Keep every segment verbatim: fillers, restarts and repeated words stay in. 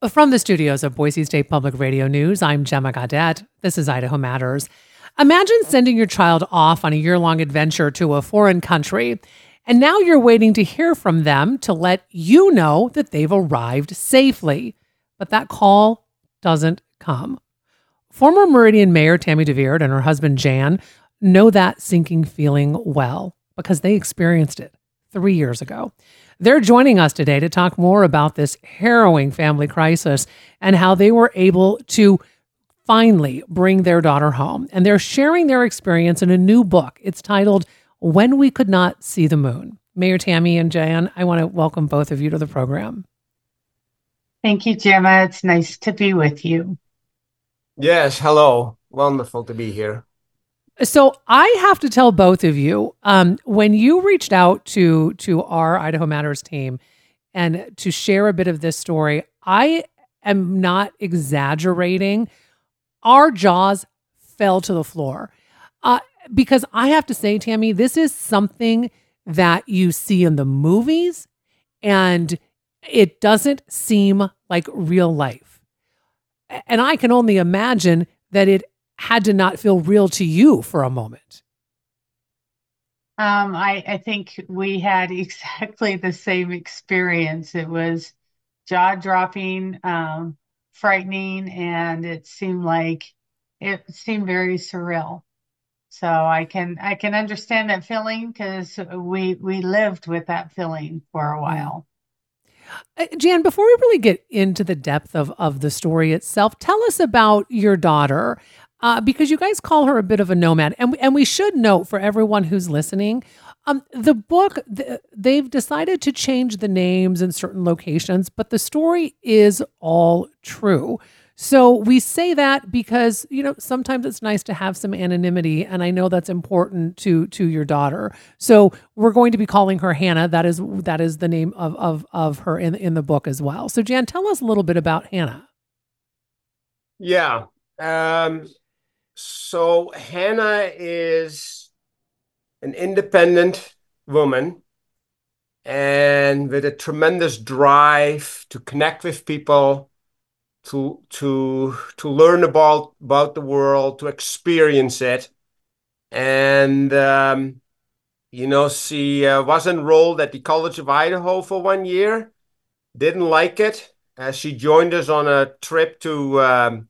From the studios of Boise State Public Radio News, I'm Gemma Gaudette. This is Idaho Matters. Imagine sending your child off on a year-long adventure to a foreign country, and now you're waiting to hear from them to let you know that they've arrived safely. But that call doesn't come. Former Meridian Mayor Tammy DeVeard and her husband Jan know that sinking feeling well because they experienced it three years ago. They're joining us today to talk more about this harrowing family crisis and how they were able to finally bring their daughter home. And they're sharing their experience in a new book. It's titled When We Could Not See the Moon. Mayor Tammy and Jan, I want to welcome both of you to the program. Thank you, Gemma. It's nice to be with you. Yes, hello. Wonderful to be here. So I have to tell both of you, um, when you reached out to to our Idaho Matters team and to share a bit of this story, I am not exaggerating. Our jaws fell to the floor uh, because I have to say, Tammy, this is something that you see in the movies and it doesn't seem like real life. And I can only imagine that it had to not feel real to you for a moment. Um, I, I think we had exactly the same experience. It was jaw-dropping, um, frightening, and it seemed like it seemed very surreal. So I can I can understand that feeling because we we lived with that feeling for a while. Uh, Jan, before we really get into the depth of, of the story itself, tell us about your daughter. Uh, because you guys call her a bit of a nomad. And, and we should note for everyone who's listening, um, the book, th- they've decided to change the names in certain locations, but the story is all true. So we say that because, you know, sometimes it's nice to have some anonymity, and I know that's important to to your daughter. So we're going to be calling her Hannah. That is that is the name of of of her in in the book as well. So Jan, tell us a little bit about Hannah. Yeah. Um, so Hannah is an independent woman and with a tremendous drive to connect with people, to to to learn about about the world, to experience it. And um, you know, she uh, was enrolled at the College of Idaho for one year, didn't like it. Uh, she joined us on a trip to um,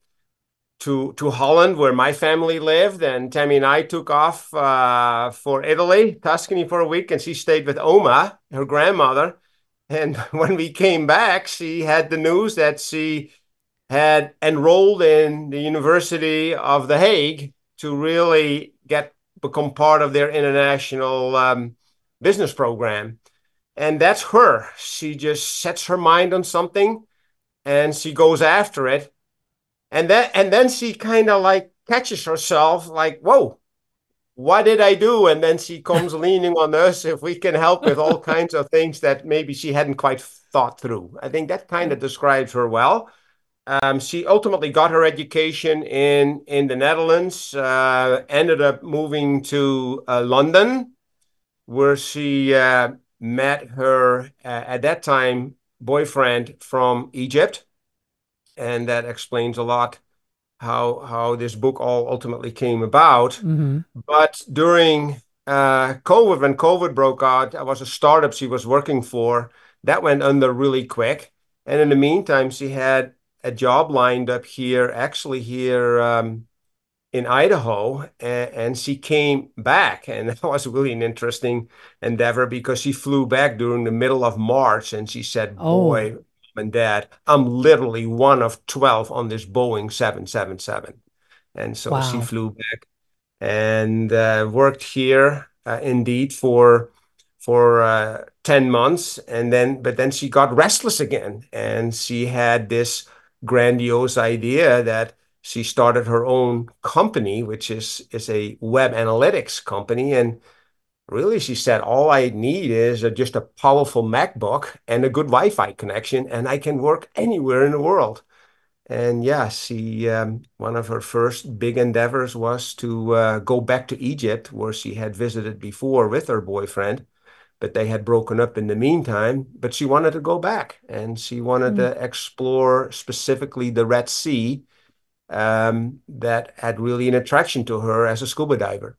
to to Holland, where my family lived, and Tammy and I took off uh, for Italy, Tuscany for a week, and she stayed with Oma, her grandmother. And when we came back, she had the news that she had enrolled in the University of The Hague to really get become part of their international um, business program. And that's her. She just sets her mind on something and she goes after it. And then and then she kind of like catches herself like, whoa, what did I do? And then she comes leaning on us if we can help with all kinds of things that maybe she hadn't quite thought through. I think that kind of describes her well. Um, she ultimately got her education in in the Netherlands, uh, ended up moving to uh, London, where she uh, met her, uh, at that time, boyfriend from Egypt. And that explains a lot how how this book all ultimately came about. Mm-hmm. But during uh, COVID, when COVID broke out, there was a startup she was working for that went under really quick. And in the meantime, she had a job lined up here, actually here um, in Idaho, and, and she came back. And that was really an interesting endeavor because she flew back during the middle of March, and she said, Oh, boy, and dad, I'm literally one of twelve on this Boeing seven seventy-seven. And so she wow. flew back and uh, worked here uh, indeed for for uh, ten months. And then, but then she got restless again. And she had this grandiose idea that she started her own company, which is, is a web analytics company. And really, she said, all I need is a, just a powerful MacBook and a good Wi-Fi connection, and I can work anywhere in the world. And yeah, she um, one of her first big endeavors was to uh, go back to Egypt, where she had visited before with her boyfriend. but they had broken up in the meantime. But she wanted to go back, and she wanted Mm. to explore specifically the Red Sea, um, that had really an attraction to her as a scuba diver.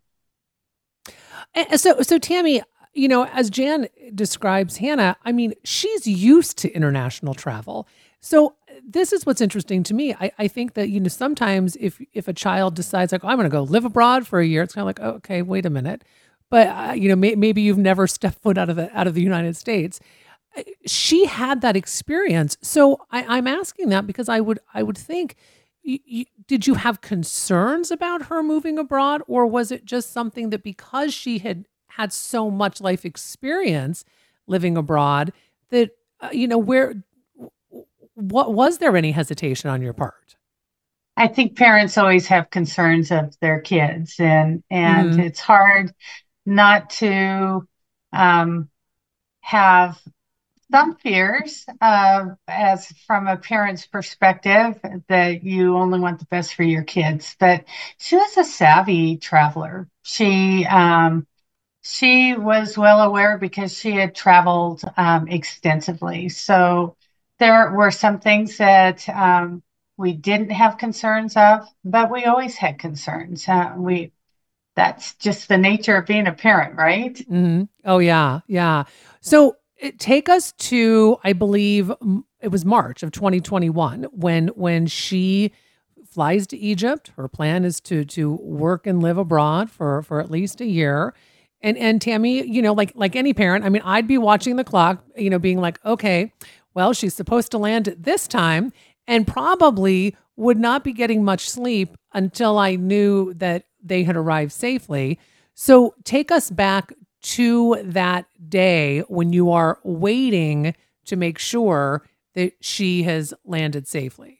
And so, so Tammy, you know, as Jan describes Hannah, I mean, she's used to international travel. So this is what's interesting to me. I, I think that, you know, sometimes if if a child decides like, oh, I'm going to go live abroad for a year, it's kind of like, oh, okay, wait a minute. But, uh, you know, may, maybe you've never stepped foot out of the out of the United States. She had that experience. So I, I'm asking that because I would I would think, you, you, did you have concerns about her moving abroad, or was it just something that because she had had so much life experience living abroad that, uh, you know, where, what was there any hesitation on your part? I think parents always have concerns of their kids, and and Mm-hmm. it's hard not to um, have some fears, uh, as from a parent's perspective, that you only want the best for your kids. But she was a savvy traveler. She um, she was well aware because she had traveled um, extensively. So there were some things that um, we didn't have concerns of, but we always had concerns. Uh, we That's just the nature of being a parent, right? Mm-hmm. Oh yeah, yeah. So it, take us to, I believe m- it was March of twenty twenty-one when when she flies to Egypt. Her plan is to to work and live abroad for for at least a year. And and Tammy, you know, like like any parent, I mean, I'd be watching the clock, you know, being like, okay, well, she's supposed to land at this time, and probably would not be getting much sleep until I knew that they had arrived safely. So take us back to that day when you are waiting to make sure that she has landed safely.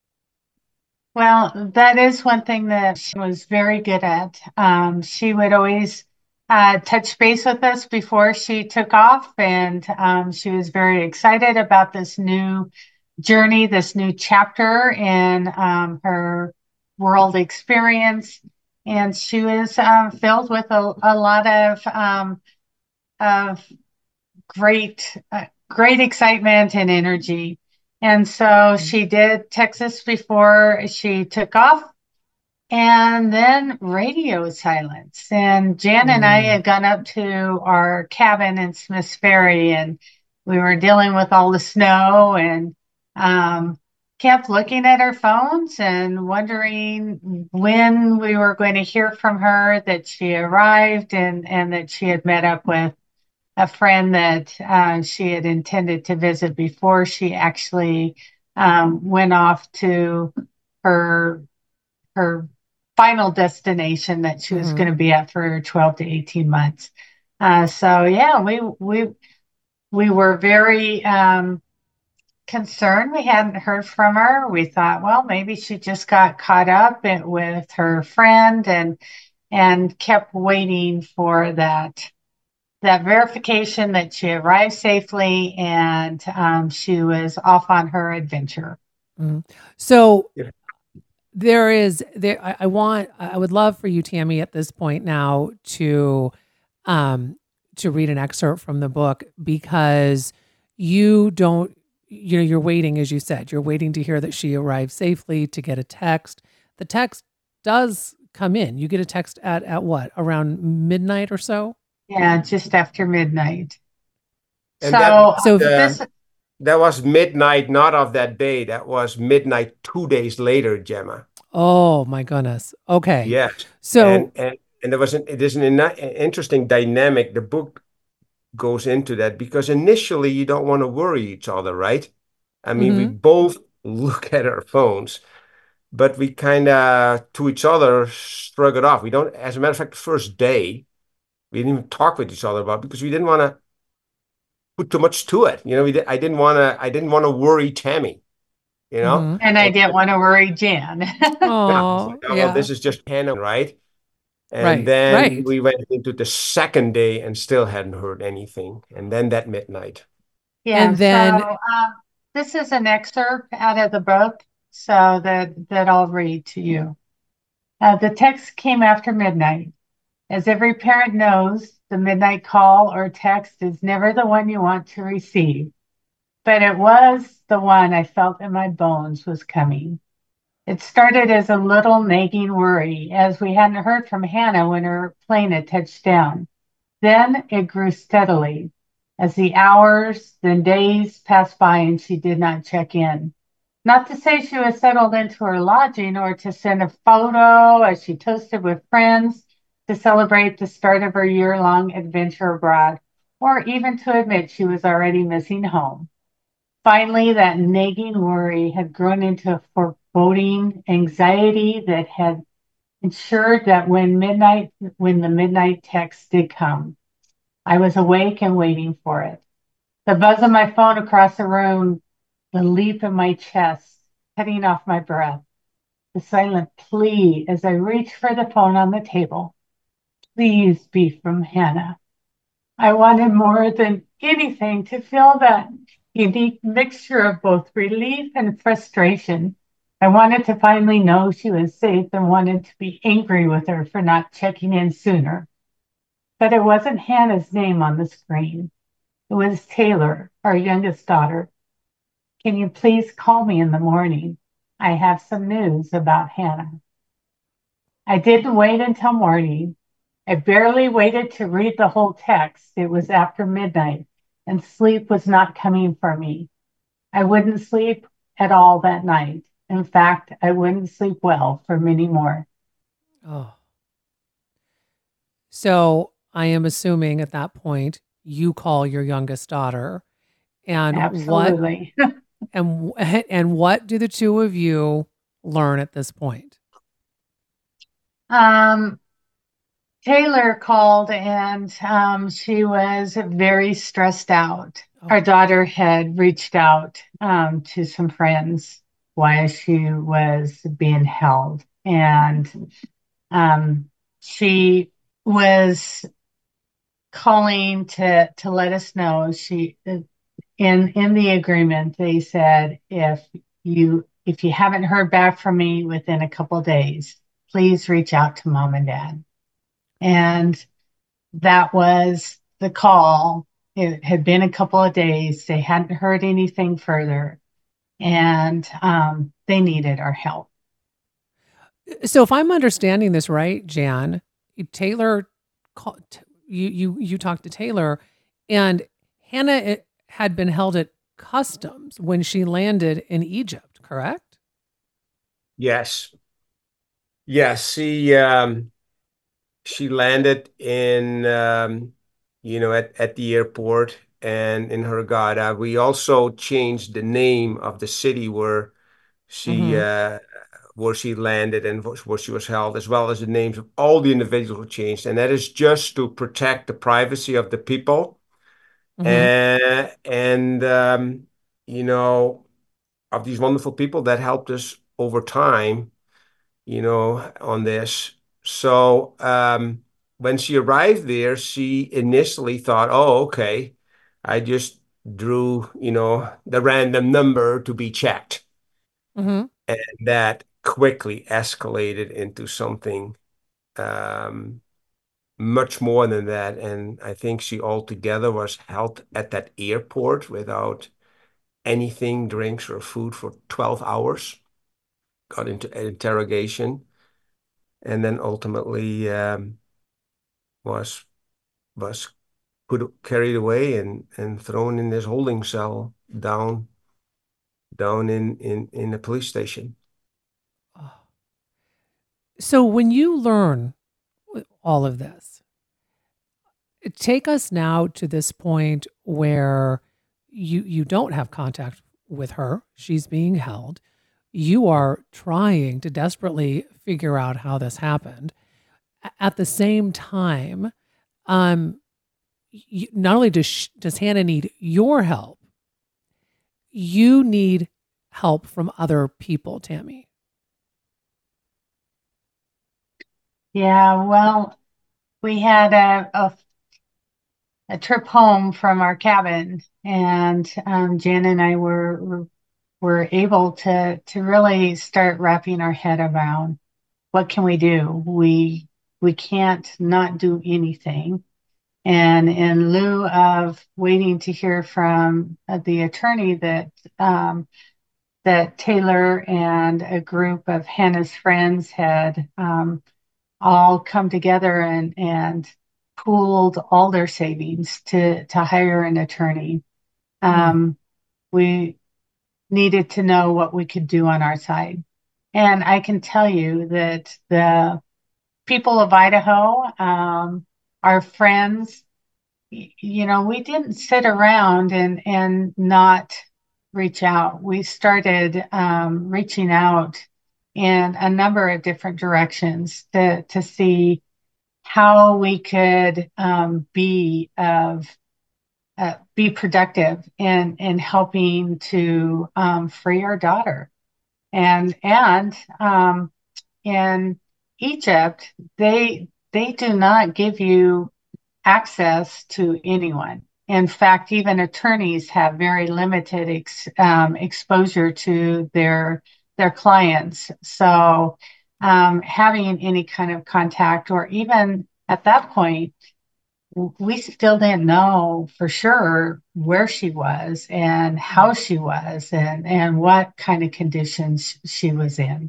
Well, that is one thing that she was very good at. Um, she would always uh, touch base with us before she took off, and um, she was very excited about this new journey, this new chapter in um, her world experience. And she was um, filled with a, a lot of um, of great, uh, great excitement and energy. And so she did Texas before she took off, and then radio silence. And Jan and I Mm. had gone up to our cabin in Smiths Ferry, and we were dealing with all the snow, and um, kept looking at our phones and wondering when we were going to hear from her that she arrived, and, and that she had met up with a friend that uh, she had intended to visit before she actually um, went off to her her final destination that she was Mm-hmm. going to be at for twelve to eighteen months. Uh, so yeah, we we we were very um, concerned. We hadn't heard from her. We thought, well, maybe she just got caught up in, with her friend, and and kept waiting for that that verification that she arrived safely, and um, she was off on her adventure. Mm-hmm. So Yeah. there is there. I, I want. I would love for you, Tammy, at this point now to, um, to read an excerpt from the book, because you don't. You know, you're waiting, as you said, you're waiting to hear that she arrived safely, to get a text. The text does come in. You get a text at at what, around midnight or so. Yeah, just after midnight. And that So So uh, this, that was midnight, not of that day. That was midnight two days later, Gemma. oh my goodness. Okay. Yes. So And and and there was an it is an, an interesting dynamic. The book goes into that because initially you don't want to worry each other, right? I mean, we mhm, both look at our phones, but we kind of to each other shrug it off. We don't, as a matter of fact, the first day we didn't even talk with each other about it because we didn't want to put too much to it. You know, we did, I didn't want to I didn't want to worry Tammy, you know? mhm. and I And didn't want to worry Jan. yeah, it's like, Oh, oh, well, yeah. this is just Hannah, right? And Right, then right. we went into the second day and still hadn't heard anything. And then that midnight. Yeah, And so then um, this is an excerpt out of the book, so that that I'll read to you. Uh, the text came after midnight. As every parent knows, the midnight call or text is never the one you want to receive, but it was the one I felt in my bones was coming. It started as a little nagging worry, as we hadn't heard from Hannah when her plane had touched down. Then it grew steadily as the hours, then days passed by and she did not check in. Not to say she was settled into her lodging or to send a photo as she toasted with friends to celebrate the start of her year-long adventure abroad, or even to admit she was already missing home. Finally, that nagging worry had grown into a foreboding anxiety that had ensured that when midnight, when the midnight text did come, I was awake and waiting for it. The buzz of my phone across the room, the leap in my chest, cutting off my breath, the silent plea as I reached for the phone on the table. Please be from Hannah. I wanted more than anything to feel that unique mixture of both relief and frustration. I wanted to finally know she was safe and wanted to be angry with her for not checking in sooner. But it wasn't Hannah's name on the screen. It was Taylor, our youngest daughter. Can you please call me in the morning? I have some news about Hannah. I didn't wait until morning. I barely waited to read the whole text. It was after midnight, and sleep was not coming for me. I wouldn't sleep at all that night. In fact, I wouldn't sleep well for many more. Oh. So I am assuming at that point you call your youngest daughter, and Absolutely. what and and what do the two of you learn at this point? Um, Taylor called and um, she was very stressed out. Oh. Our daughter had reached out um, to some friends while she was being held, and um, she was calling to to let us know. She in in the agreement they said if you if you haven't heard back from me within a couple of days, please reach out to mom and dad. And that was the call. It had been a couple of days. They hadn't heard anything further, and um, they needed our help. So if I'm understanding this right, Jan, Taylor called, you you you talked to Taylor, and Hannah had been held at customs when she landed in Egypt, correct? Yes. Yes, she um she landed in um you know at, at the airport and in Hurghada. We also changed the name of the city where she Mm-hmm. uh where she landed and where she was held, as well as the names of all the individuals who changed. And that is just to protect the privacy of the people Mm-hmm. and and um, you know, of these wonderful people that helped us over time, you know, on this. So um, when she arrived there, she initially thought, "Oh, okay, I just drew, you know, the random number to be checked," Mm-hmm. and that quickly escalated into something um, much more than that. And I think she altogether was held at that airport without anything, drinks or food for twelve hours, got into an interrogation, and then ultimately um, was was put carried away and and thrown in this holding cell down down in in in the police station. So when you learn all of this, take us now to this point where you you don't have contact with her. She's being held. You are trying to desperately figure out how this happened. A- At the same time, um, you, not only does sh does Hannah need your help, you need help from other people, Tammy. Yeah, well, we had a, a, a trip home from our cabin, and um, Jan and I were, were were able to to really start wrapping our head around what can we do. We we can't not do anything. And in lieu of waiting to hear from uh, the attorney, that um, that Taylor and a group of Hannah's friends had um, all come together and and pooled all their savings to to hire an attorney. Um, we needed to know what we could do on our side. And I can tell you that the people of Idaho, um, our friends, you know, we didn't sit around and, and not reach out. We started um, reaching out in a number of different directions to, to see how we could um, be of uh, be productive in in helping to um, free our daughter. And and um, in Egypt, they they do not give you access to anyone. In fact, even attorneys have very limited ex, um, exposure to their their clients. So um, having any kind of contact, or even at that point, we still didn't know for sure where she was and how she was and, and what kind of conditions she was in.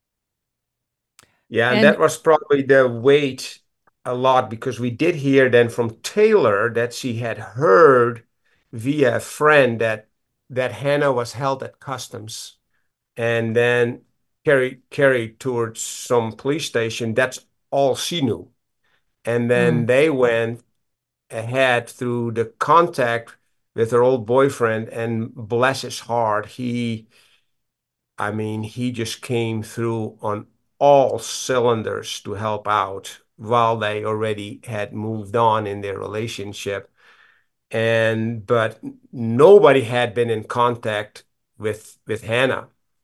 Yeah, and, And that was probably the weight a lot, because we did hear then from Taylor that she had heard via a friend that that Hannah was held at customs and then carried carried towards some police station. That's all she knew. And then mm, they went ahead through the contact with her old boyfriend, and bless his heart, he, I mean, he just came through on all cylinders to help out while they already had moved on in their relationship. And but nobody had been in contact with with Hannah.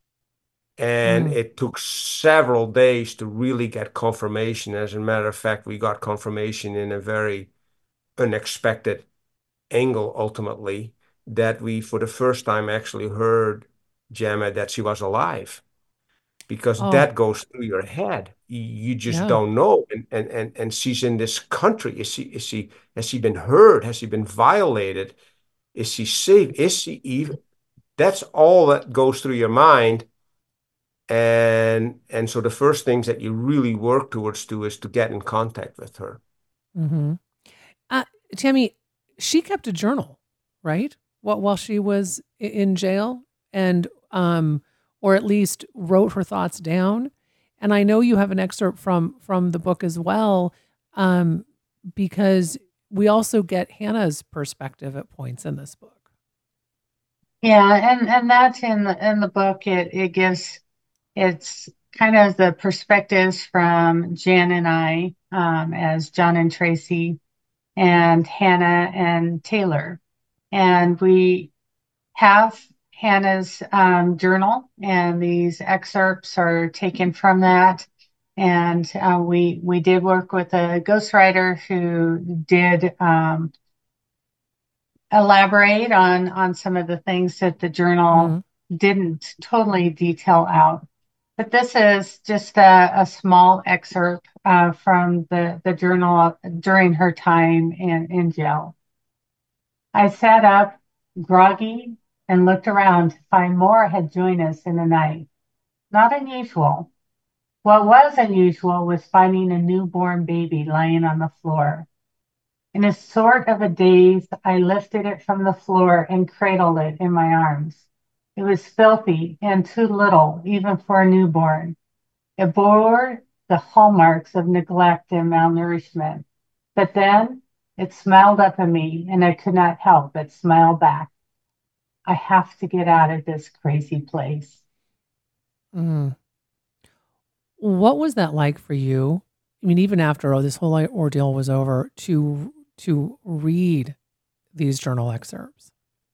And mm, it took several days to really get confirmation. As a matter of fact, we got confirmation in a very unexpected angle ultimately, that we for the first time actually heard, Gemma, that she was alive, because oh, that goes through your head. You just yeah. don't know. And and and, and she's in this country. Is she is she has she been hurt? Has she been violated? Is she safe? Is she even? That's all that goes through your mind. And and so the first things that you really work towards to is to get in contact with her. Mm-hmm. Uh, Tammy, she kept a journal, right? While while she was i- in jail, and um, or at least wrote her thoughts down. And I know you have an excerpt from from the book as well, um, because we also get Hannah's perspective at points in this book. Yeah, and, and that's in the in the book. It it gives it's kind of the perspectives from Jan and I, um, as John and Tracy, and Hannah and Taylor. And we have Hannah's um, journal, and these excerpts are taken from that. And uh, we we did work with a ghostwriter who did um, elaborate on on some of the things that the journal Mm, didn't totally detail out. But this is just a, a small excerpt uh, from the, the journal during her time in, in jail. I sat up, groggy, and looked around to find more had joined us in the night. Not unusual. What was unusual was finding a newborn baby lying on the floor. In a sort of a daze, I lifted it from the floor and cradled it in my arms. It was filthy and too little, even for a newborn. It bore the hallmarks of neglect and malnourishment. But then it smiled up at me, and I could not help but smile back. I have to get out of this crazy place. mm. What was that like for you? I mean, even after oh, this whole like, ordeal was over, to to read these journal excerpts.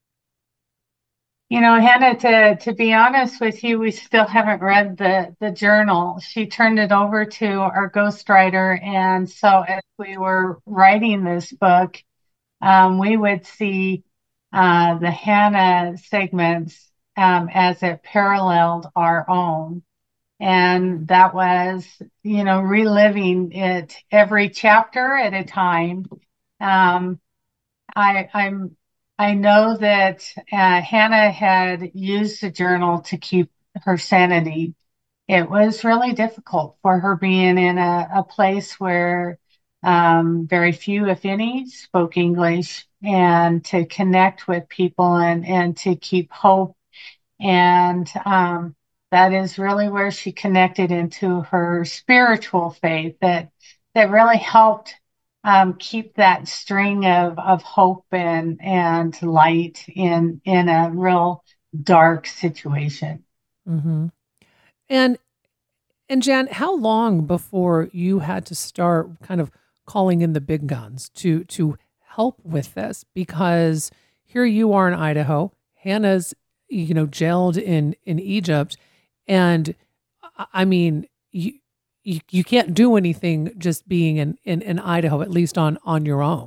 You know, Hannah, to, to be honest with you, we still haven't read the, the journal. She turned it over to our ghostwriter. And so as we were writing this book, um, we would see uh, the Hannah segments um, as it paralleled our own. And that was, you know, reliving it every chapter at a time, Um, I I'm I know that uh, Hannah had used the journal to keep her sanity. It was really difficult for her being in a, a place where um, very few, if any, spoke English, and to connect with people and, and to keep hope. And um, that is really where she connected into her spiritual faith that that really helped um, keep that string of, of hope and, and light in, in a real dark situation. Mm-hmm. And and Jan, how long before you had to start kind of calling in the big guns to to help with this? Because here you are in Idaho, Hannah's, you know, jailed in in Egypt, and I I mean, you you, you can't do anything just being in, in in Idaho, at least on on your own.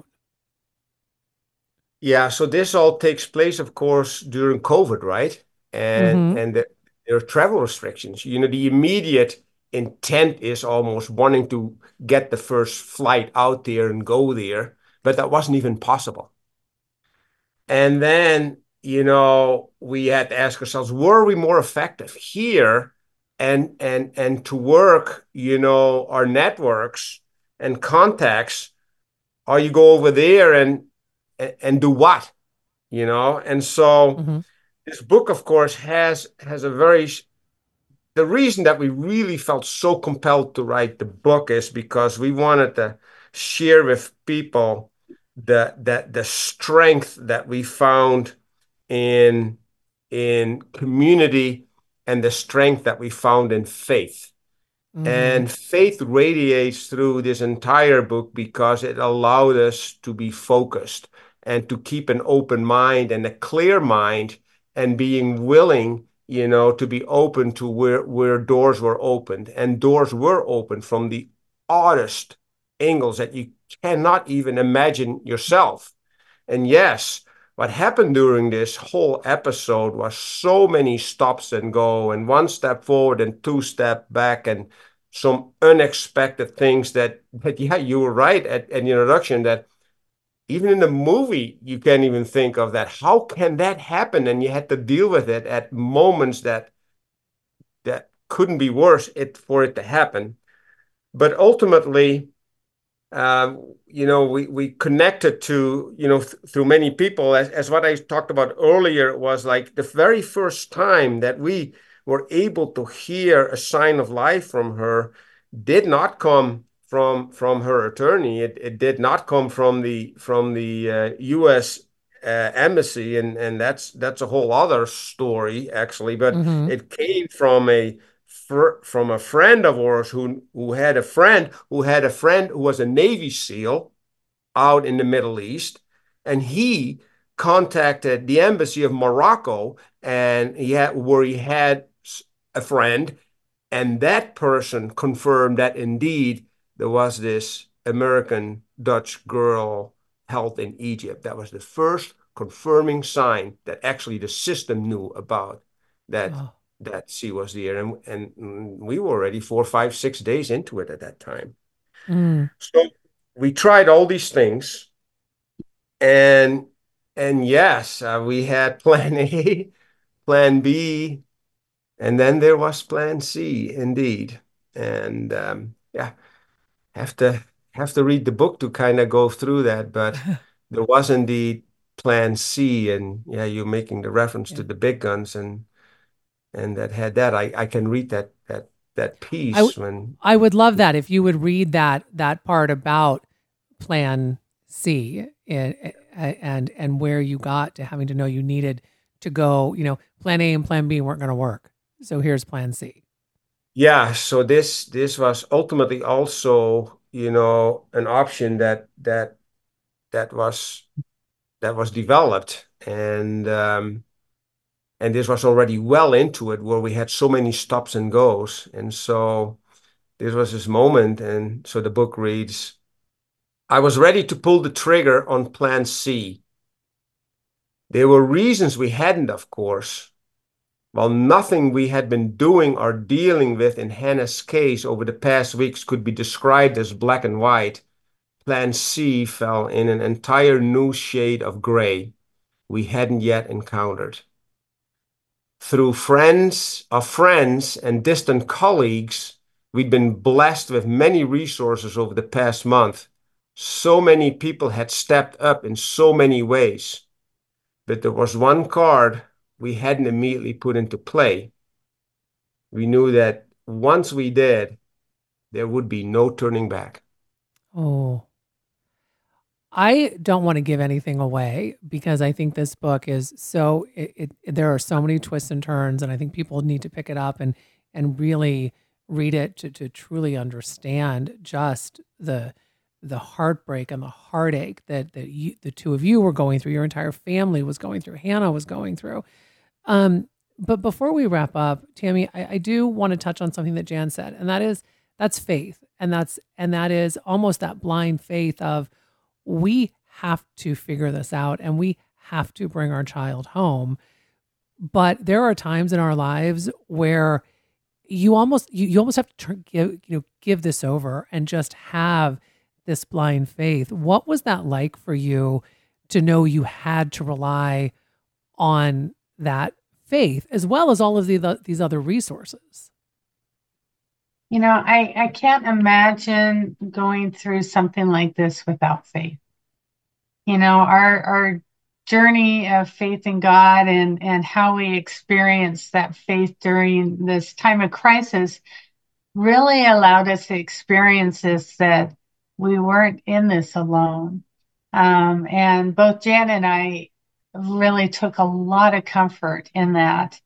Yeah, so this all takes place, of course, during COVID, right? And Mm-hmm. and the, there are travel restrictions. You know, the immediate intent is almost wanting to get the first flight out there and go there, but that wasn't even possible. And then, you know, we had to ask ourselves, were we more effective here and and and to work, you know, our networks and contacts, or you go over there and and do what? You know? And so Mm-hmm. this book, of course, has has a very the reason that we really felt so compelled to write the book is because we wanted to share with people the the the strength that we found in in community and the strength that we found in faith. Mm-hmm. And faith radiates through this entire book because it allowed us to be focused and to keep an open mind and a clear mind and being willing, you know, to be open to where, where doors were opened. And doors were opened from the oddest angles that you cannot even imagine yourself. And yes, what happened during this whole episode was so many stops and go, and one step forward and two step back, and some unexpected things that, that yeah, you were right at an introduction that even in the movie, you can't even think of that. How can that happen? And you had to deal with it at moments that that couldn't be worse it for it to happen. But ultimately, um, you know, we, we connected to, you know, th through many people as, as what I talked about earlier was like the very first time that we were able to hear a sign of life from her did not come from from her attorney. It, it did not come from the from the uh, U S uh, embassy, and and that's that's a whole other story actually. But Mm-hmm. it came from a from a friend of ours who who had a friend who had a friend who was a Navy SEAL out in the Middle East, and he contacted the embassy of Morocco, and he had where he had a friend, and that person confirmed that indeed there was this American Dutch girl held in Egypt. That was the first confirming sign that actually the system knew about that Oh. that she was there, and and we were already four, five, six days into it at that time. Mm. So we tried all these things, and and yes, uh, we had plan A, plan B, and then there was plan C, indeed. And um, yeah, have to have to read the book to kind of go through that. But there was indeed plan C, and yeah, you're making the reference Yeah. to the big guns, and and that had that. I I can read that that that I w- piece when. I would love that if you would read that that part about Plan C and and and where you got to having to know you needed to go. You know, Plan A and Plan B weren't going to work, so here's Plan C. Yeah, so this this was ultimately also, you know, an option that that that was that was developed, and um, and this was already well into it where we had so many stops and goes, and so this was this moment, and so the book reads, I was ready to pull the trigger on Plan C. There were reasons we hadn't, of course. While nothing we had been doing or dealing with in Hannah's case over the past weeks could be described as black and white, Plan C fell in an entire new shade of gray we hadn't yet encountered. Through friends of friends and distant colleagues, we'd been blessed with many resources over the past month. So many people had stepped up in so many ways. But there was one card we hadn't immediately put into play. We knew that once we did, there would be no turning back. Oh, I don't want to give anything away because I think this book is so, it, it, there are so many twists and turns, and I think people need to pick it up and, and really read it to, to truly understand just the, the heartbreak and the heartache that, that you, the two of you were going through, your entire family was going through, Hannah was going through. Um, but before we wrap up, Tammy, I, I do want to touch on something that Jan said, and that is, that's faith. And that's, and that is almost that blind faith of, we have to figure this out and we have to bring our child home. But there are times in our lives where you almost, you, you almost have to turn, give, you know, give this over and just have this blind faith. What was that like for you to know you had to rely on that faith as well as all of the, the these other resources? You know, I, I can't imagine going through something like this without faith. You know, our our journey of faith in God and, and how we experience that faith during this time of crisis really allowed us to experience this, that we weren't in this alone. Um, and both Jan and I really took a lot of comfort in that,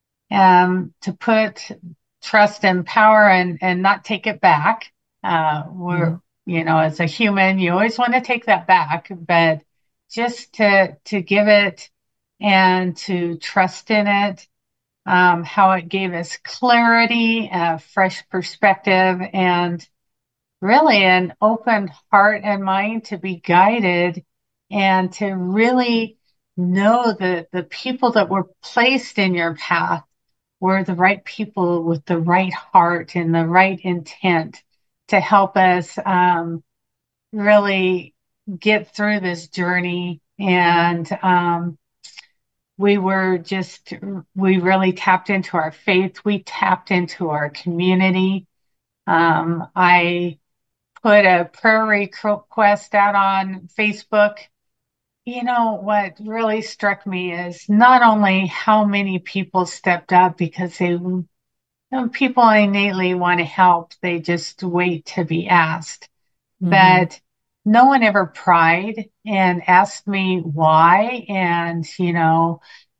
um, to put trust and power and, and not take it back. Uh, we're, mm-hmm. you know, as a human, you always want to take that back, but just to, to give it and to trust in it, um, how it gave us clarity, a fresh perspective, and really an open heart and mind to be guided and to really know that the people that were placed in your path were the right people with the right heart and the right intent to help us um, really get through this journey. And um, we were just, we really tapped into our faith. We tapped into our community. Um, I put a prayer request out on Facebook. You know, what really struck me is not only how many people stepped up, because they, you know, people innately want to help. They just wait to be asked. Mm-hmm. But no one ever pried and asked me why. And, you know,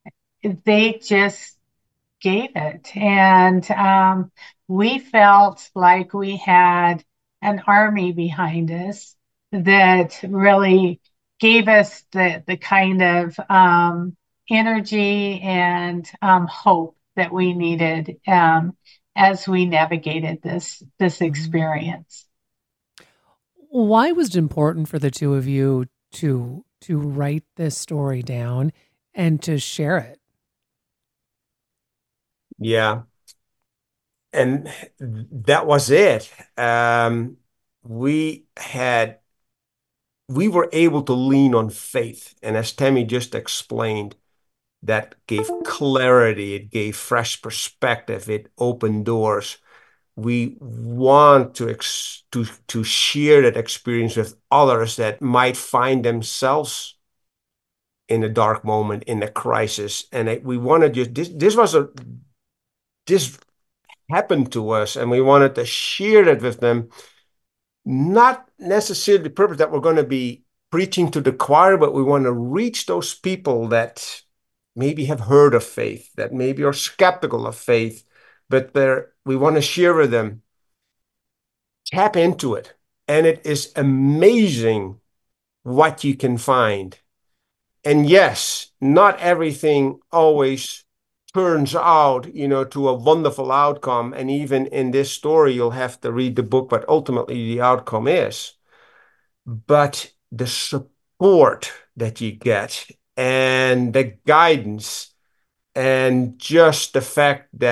they just gave it. And um, we felt like we had an army behind us that really gave us the, the kind of um, energy and um, hope that we needed um, as we navigated this, this experience. Why was it important for the two of you to, to write this story down and to share it? Yeah. And that was it. Um, we had we were able to lean on faith. And as Tammy just explained, that gave clarity, it gave fresh perspective, it opened doors. We want to ex- to to share that experience with others that might find themselves in a dark moment, in a crisis. And it, we wanted just this this was a this happened to us, and we wanted to share that with them. Not necessarily the purpose that we're going to be preaching to the choir, but we want to reach those people that maybe have heard of faith, that maybe are skeptical of faith, but they're, we want to share with them. Tap into it. And it is amazing what you can find. And yes, not everything always turns out, you know, to a wonderful outcome. And even in this story, you'll have to read the book, but ultimately the outcome is. But the support that you get and the guidance and just the fact that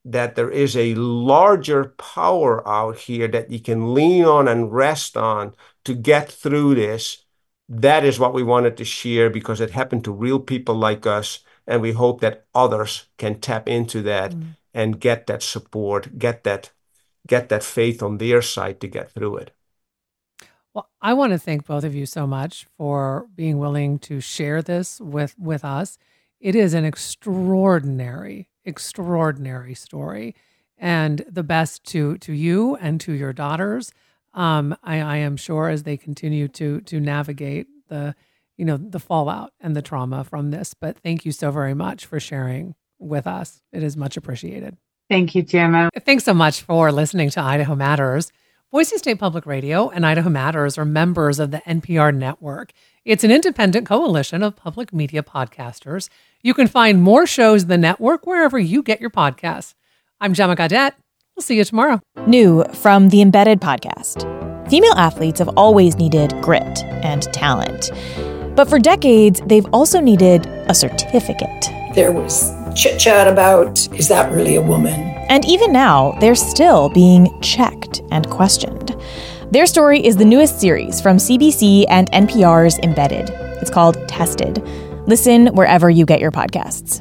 that there is a larger power out here that you can lean on and rest on to get through this. That is what we wanted to share because it happened to real people like us. And we hope that others can tap into that mm. and get that support, get that, get that faith on their side to get through it. Well, I want to thank both of you so much for being willing to share this with, with us. It is an extraordinary, extraordinary story, and the best to to you and to your daughters. Um, I, I am sure as they continue to to navigate the, you know, the fallout and the trauma from this. But thank you so very much for sharing with us. It is much appreciated. Thank you, Gemma. Thanks so much for listening to Idaho Matters. Boise State Public Radio and Idaho Matters are members of the N P R network. It's an independent coalition of public media podcasters. You can find more shows in the network wherever you get your podcasts. I'm Gemma Gaudette. We'll see you tomorrow. New from the Embedded podcast. Female athletes have always needed grit and talent. But for decades, they've also needed a certificate. There was chit-chat about, is that really a woman? And even now, they're still being checked and questioned. Their story is the newest series from C B C and N P R's Embedded. It's called Tested. Listen wherever you get your podcasts.